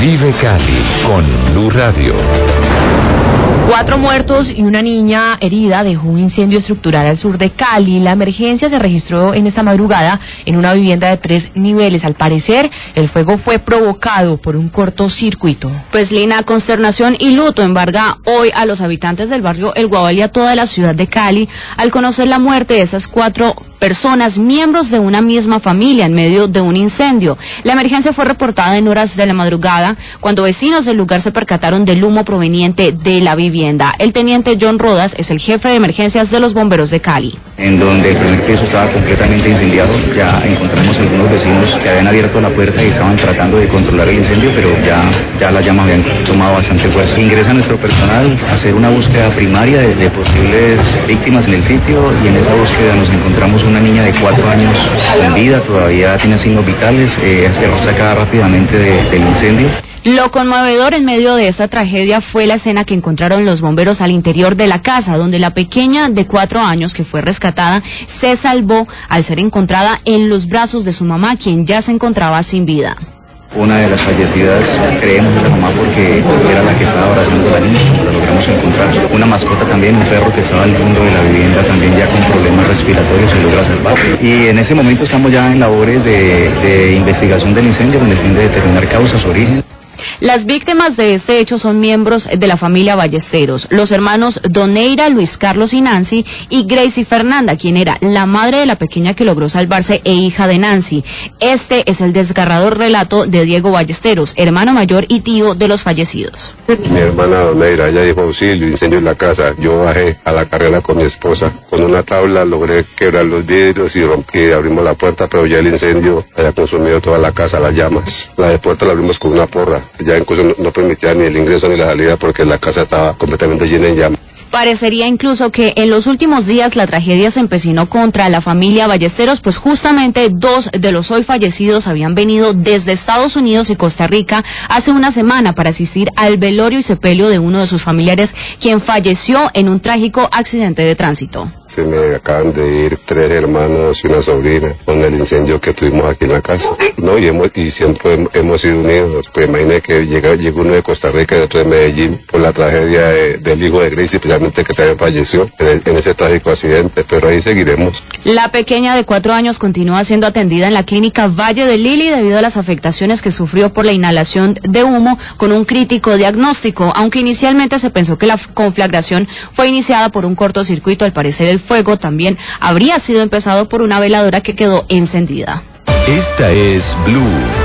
Vive Cali con Blue Radio. 4 muertos y una niña herida dejó un incendio estructural al sur de Cali. La emergencia se registró en esta madrugada en una vivienda de 3 niveles. Al parecer, el fuego fue provocado por un cortocircuito. Pues Lina, consternación y luto embarga hoy a los habitantes del barrio El Guabal y a toda la ciudad de Cali al conocer la muerte de esas 4 personas, miembros de una misma familia, en medio de un incendio. La emergencia fue reportada en horas de la madrugada, cuando vecinos del lugar se percataron del humo proveniente de la vivienda. El teniente John Rodas es el jefe de emergencias de los bomberos de Cali. En donde el primer piso estaba completamente incendiado, ya encontramos algunos vecinos que habían abierto la puerta y estaban tratando de controlar el incendio, pero ya las llamas habían tomado bastante fuerza. Ingresa nuestro personal a hacer una búsqueda primaria de posibles víctimas en el sitio, y en esa búsqueda nos encontramos una niña de 4 años con vida, todavía tiene signos vitales, se saca rápidamente del incendio. Lo conmovedor en medio de esta tragedia fue la escena que encontraron los bomberos al interior de la casa, donde la pequeña de 4 años que fue rescatada se salvó al ser encontrada en los brazos de su mamá, quien ya se encontraba sin vida. Una de las fallecidas, creemos, es la mamá, porque era la que estaba abrazando a la niña cuando la logramos encontrar. Una mascota también, un perro que estaba al fondo de la vivienda, también ya con problemas respiratorios, se logra salvar. Y en ese momento estamos ya en labores de investigación del incendio con el fin de determinar causas, origen. Las víctimas de este hecho son miembros de la familia Ballesteros, los hermanos Doneira, Luis Carlos y Nancy, y Gracie Fernanda, quien era la madre de la pequeña que logró salvarse e hija de Nancy. Este es el desgarrador relato de Diego Ballesteros, hermano mayor y tío de los fallecidos. Mi hermana Doneira, ella dijo auxilio, incendio en la casa. Yo bajé a la carrera con mi esposa. Con una tabla logré quebrar los vidrios y abrimos la puerta, pero ya el incendio había consumido toda la casa, las llamas. La puerta la abrimos con una porra. Ya incluso no permitía ni el ingreso ni la salida porque la casa estaba completamente llena de llamas. Parecería incluso que en los últimos días la tragedia se empecinó contra la familia Ballesteros, pues justamente 2 de los hoy fallecidos habían venido desde Estados Unidos y Costa Rica hace una semana para asistir al velorio y sepelio de uno de sus familiares, quien falleció en un trágico accidente de tránsito. Se me acaban de ir 3 hermanos y una sobrina con el incendio que tuvimos aquí en la casa. No, y siempre hemos sido unidos. Pues imagínate que llegó uno de Costa Rica y otro de Medellín por la tragedia del hijo de Gracie, especialmente que también falleció en ese trágico accidente, pero ahí seguiremos. La pequeña de 4 años continúa siendo atendida en la clínica Valle del Lili debido a las afectaciones que sufrió por la inhalación de humo con un crítico diagnóstico, aunque inicialmente se pensó que la conflagración fue iniciada por un cortocircuito. Al parecer el fuego también habría sido empezado por una veladora que quedó encendida. Esta es Blue.